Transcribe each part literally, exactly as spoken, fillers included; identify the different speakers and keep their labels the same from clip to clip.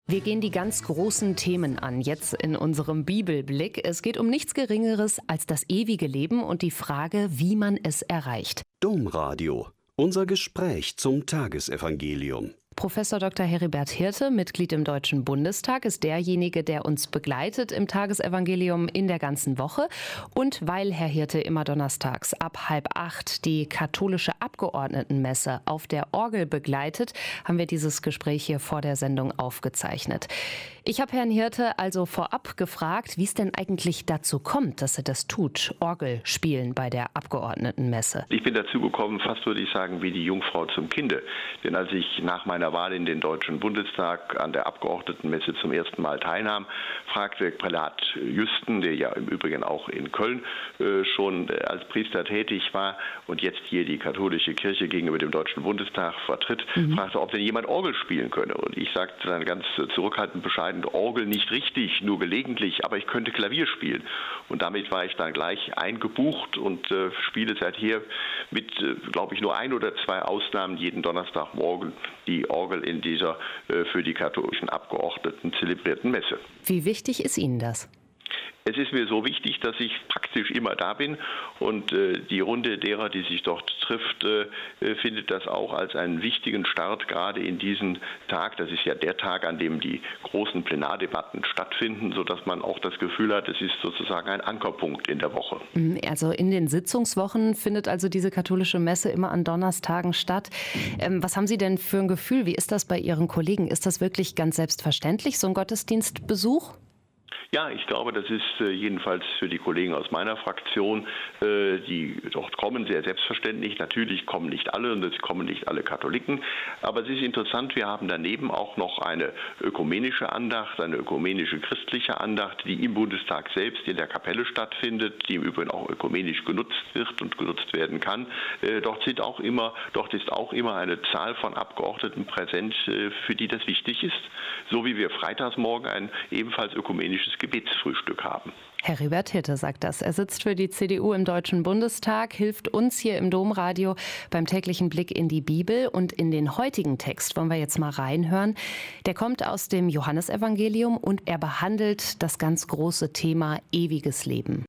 Speaker 1: Wir gehen die ganz großen Themen an, jetzt in unserem Bibelblick. Es geht um nichts Geringeres als das ewige Leben und die Frage, wie man es erreicht.
Speaker 2: Domradio, unser Gespräch zum Tagesevangelium.
Speaker 1: Professor Doktor Heribert Hirte, Mitglied im Deutschen Bundestag, ist derjenige, der uns begleitet im Tagesevangelium in der ganzen Woche. Und weil Herr Hirte immer donnerstags ab halb acht die katholische Abgeordnetenmesse auf der Orgel begleitet, haben wir dieses Gespräch hier vor der Sendung aufgezeichnet. Ich habe Herrn Hirte also vorab gefragt, wie es denn eigentlich dazu kommt, dass er das tut, Orgel spielen bei der Abgeordnetenmesse.
Speaker 3: Ich bin dazu gekommen, fast würde ich sagen, wie die Jungfrau zum Kinde. Denn als ich nach meiner Wahl in den Deutschen Bundestag an der Abgeordnetenmesse zum ersten Mal teilnahm, fragte Prälat Jüsten, der ja im Übrigen auch in Köln äh, schon als Priester tätig war und jetzt hier die katholische Kirche gegenüber dem Deutschen Bundestag vertritt, mhm. fragte, ob denn jemand Orgel spielen könne. Und ich sagte dann ganz zurückhaltend bescheiden, Orgel nicht richtig, nur gelegentlich, aber ich könnte Klavier spielen. Und damit war ich dann gleich eingebucht und äh, spiele seither mit, äh, glaube ich, nur ein oder zwei Ausnahmen jeden Donnerstagmorgen die Orgel in dieser äh, für die katholischen Abgeordneten zelebrierten Messe.
Speaker 1: Wie wichtig ist Ihnen das?
Speaker 3: Es ist mir so wichtig, dass ich praktisch immer da bin und äh, die Runde derer, die sich dort trifft, äh, findet das auch als einen wichtigen Start, gerade in diesen Tag. Das ist ja der Tag, an dem die großen Plenardebatten stattfinden, sodass man auch das Gefühl hat, es ist sozusagen ein Ankerpunkt in der Woche.
Speaker 1: Also in den Sitzungswochen findet also diese katholische Messe immer an Donnerstagen statt. Ähm, was haben Sie denn für ein Gefühl? Wie ist das bei Ihren Kollegen? Ist das wirklich ganz selbstverständlich, so ein Gottesdienstbesuch?
Speaker 3: Ja, ich glaube, das ist äh, jedenfalls für die Kollegen aus meiner Fraktion, äh, die dort kommen, sehr selbstverständlich. Natürlich kommen nicht alle und es kommen nicht alle Katholiken. Aber es ist interessant, wir haben daneben auch noch eine ökumenische Andacht, eine ökumenische christliche Andacht, die im Bundestag selbst in der Kapelle stattfindet, die im Übrigen auch ökumenisch genutzt wird und genutzt werden kann. Äh, dort sind auch immer, dort ist auch immer eine Zahl von Abgeordneten präsent, äh, für die das wichtig ist. So wie wir freitagsmorgen ein ebenfalls ökumenisches Gebetsfrühstück haben.
Speaker 1: Heribert Hirte sagt das. Er sitzt für die C D U im Deutschen Bundestag, hilft uns hier im Domradio beim täglichen Blick in die Bibel. Und in den heutigen Text wollen wir jetzt mal reinhören. Der kommt aus dem Johannesevangelium und er behandelt das ganz große Thema ewiges Leben.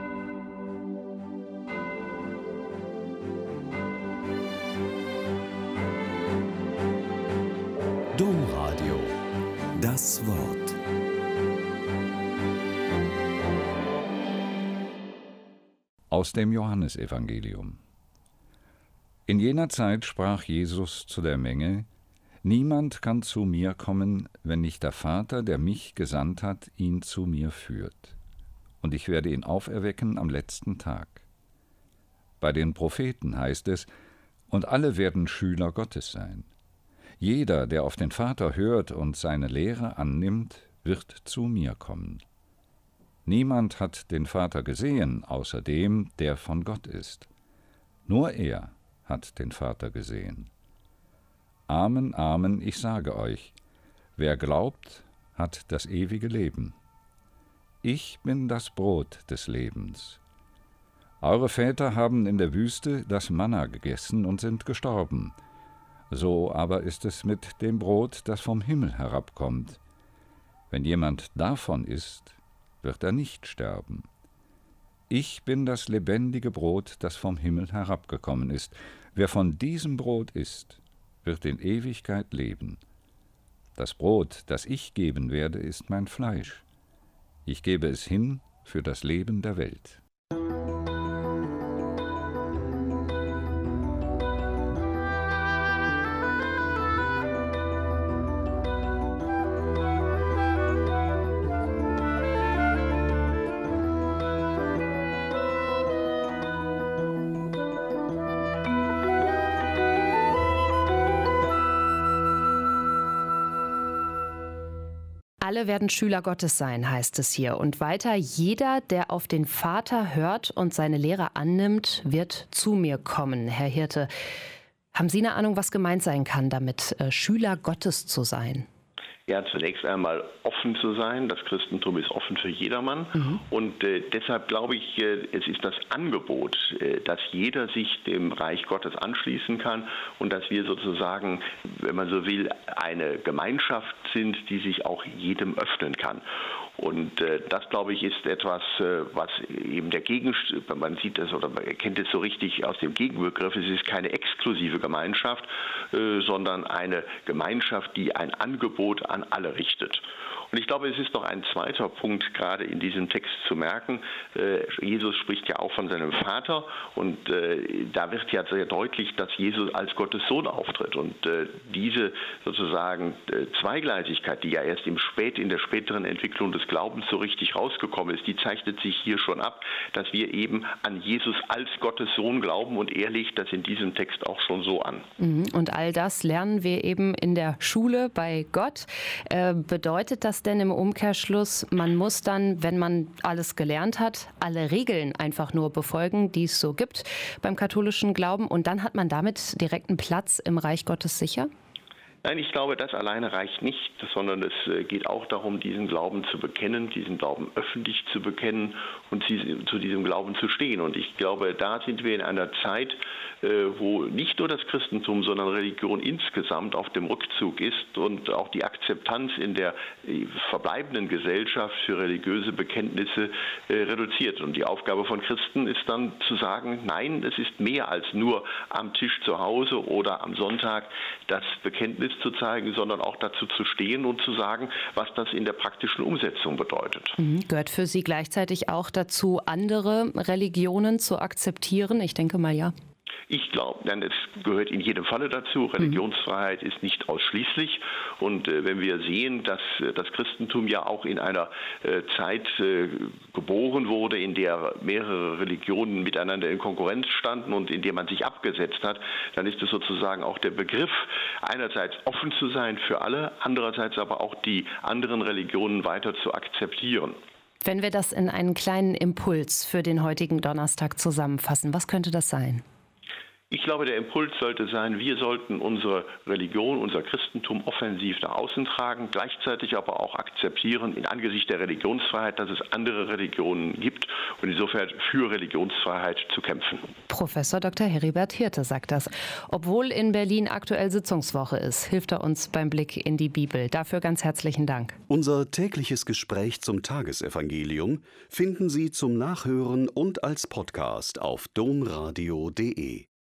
Speaker 2: Domradio, das Wort.
Speaker 4: Aus dem Johannesevangelium. In jener Zeit sprach Jesus zu der Menge: Niemand kann zu mir kommen, wenn nicht der Vater, der mich gesandt hat, ihn zu mir führt. Und ich werde ihn auferwecken am letzten Tag. Bei den Propheten heißt es: Und alle werden Schüler Gottes sein. Jeder, der auf den Vater hört und seine Lehre annimmt, wird zu mir kommen. Niemand hat den Vater gesehen, außer dem, der von Gott ist. Nur er hat den Vater gesehen. Amen, Amen, ich sage euch, wer glaubt, hat das ewige Leben. Ich bin das Brot des Lebens. Eure Väter haben in der Wüste das Manna gegessen und sind gestorben. So aber ist es mit dem Brot, das vom Himmel herabkommt. Wenn jemand davon isst, wird er nicht sterben. Ich bin das lebendige Brot, das vom Himmel herabgekommen ist. Wer von diesem Brot isst, wird in Ewigkeit leben. Das Brot, das ich geben werde, ist mein Fleisch. Ich gebe es hin für das Leben der Welt.
Speaker 1: Alle werden Schüler Gottes sein, heißt es hier. Und weiter, jeder, der auf den Vater hört und seine Lehre annimmt, wird zu mir kommen. Herr Hirte, haben Sie eine Ahnung, was gemeint sein kann, damit äh, Schüler Gottes zu sein?
Speaker 3: Ja, zunächst einmal offen zu sein. Das Christentum ist offen für jedermann. Mhm. Und äh, deshalb glaube ich, äh, es ist das Angebot, äh, dass jeder sich dem Reich Gottes anschließen kann und dass wir sozusagen, wenn man so will, eine Gemeinschaft sind, die sich auch jedem öffnen kann. Und äh, das, glaube ich, ist etwas, äh, was eben der Gegenstand, man sieht es oder man erkennt es so richtig aus dem Gegenbegriff, es ist keine exklusive Gemeinschaft, äh, sondern eine Gemeinschaft, die ein Angebot an alle richtet. Und ich glaube, es ist noch ein zweiter Punkt gerade in diesem Text zu merken. Äh, Jesus spricht ja auch von seinem Vater und äh, da wird ja sehr deutlich, dass Jesus als Gottes Sohn auftritt. Und äh, diese sozusagen äh, Zweigleisigkeit, die ja erst im Spät, in der späteren Entwicklung des Glaubens so richtig rausgekommen ist, die zeichnet sich hier schon ab, dass wir eben an Jesus als Gottes Sohn glauben und er legt das in diesem Text auch schon so an.
Speaker 1: Und all das lernen wir eben in der Schule bei Gott. Äh, bedeutet das denn im Umkehrschluss, man muss dann, wenn man alles gelernt hat, alle Regeln einfach nur befolgen, die es so gibt beim katholischen Glauben und dann hat man damit direkt einen Platz im Reich Gottes sicher?
Speaker 3: Nein, ich glaube, das alleine reicht nicht, sondern es geht auch darum, diesen Glauben zu bekennen, diesen Glauben öffentlich zu bekennen und zu diesem Glauben zu stehen. Und ich glaube, da sind wir in einer Zeit, wo nicht nur das Christentum, sondern Religion insgesamt auf dem Rückzug ist und auch die Akzeptanz in der verbleibenden Gesellschaft für religiöse Bekenntnisse reduziert. Und die Aufgabe von Christen ist dann zu sagen, nein, es ist mehr als nur am Tisch zu Hause oder am Sonntag das Bekenntnis zu zeigen, sondern auch dazu zu stehen und zu sagen, was das in der praktischen Umsetzung bedeutet.
Speaker 1: Mhm. Gehört für Sie gleichzeitig auch dazu, andere Religionen zu akzeptieren? Ich denke mal ja.
Speaker 3: Ich glaube, es gehört in jedem Falle dazu. Religionsfreiheit ist nicht ausschließlich. Und äh, wenn wir sehen, dass äh, das Christentum ja auch in einer äh, Zeit äh, geboren wurde, in der mehrere Religionen miteinander in Konkurrenz standen und in der man sich abgesetzt hat, dann ist es sozusagen auch der Begriff, einerseits offen zu sein für alle, andererseits aber auch die anderen Religionen weiter zu akzeptieren.
Speaker 1: Wenn wir das in einen kleinen Impuls für den heutigen Donnerstag zusammenfassen, was könnte das sein?
Speaker 3: Ich glaube, der Impuls sollte sein, wir sollten unsere Religion, unser Christentum offensiv nach außen tragen, gleichzeitig aber auch akzeptieren, in Angesicht der Religionsfreiheit, dass es andere Religionen gibt und insofern für Religionsfreiheit zu kämpfen.
Speaker 1: Professor Doktor Heribert Hirte sagt das. Obwohl in Berlin aktuell Sitzungswoche ist, hilft er uns beim Blick in die Bibel. Dafür ganz herzlichen Dank.
Speaker 2: Unser tägliches Gespräch zum Tagesevangelium finden Sie zum Nachhören und als Podcast auf domradio punkt de.